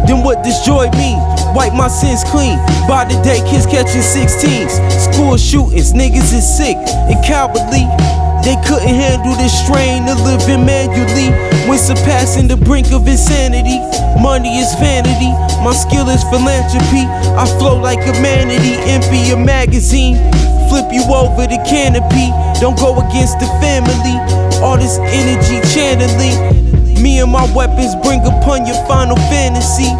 Then what does joy mean? Wipe my sins clean. By the day, kids catching 16s. School shootings, niggas is sick and cowardly. They couldn't handle the strain of living manually. When surpassing the brink of insanity. Money is vanity, my skill is philanthropy. I flow like a manatee, empty a magazine. Flip you over the canopy. Don't go against the family. All this energy channeling. Me and my weapons bring upon your final fantasy.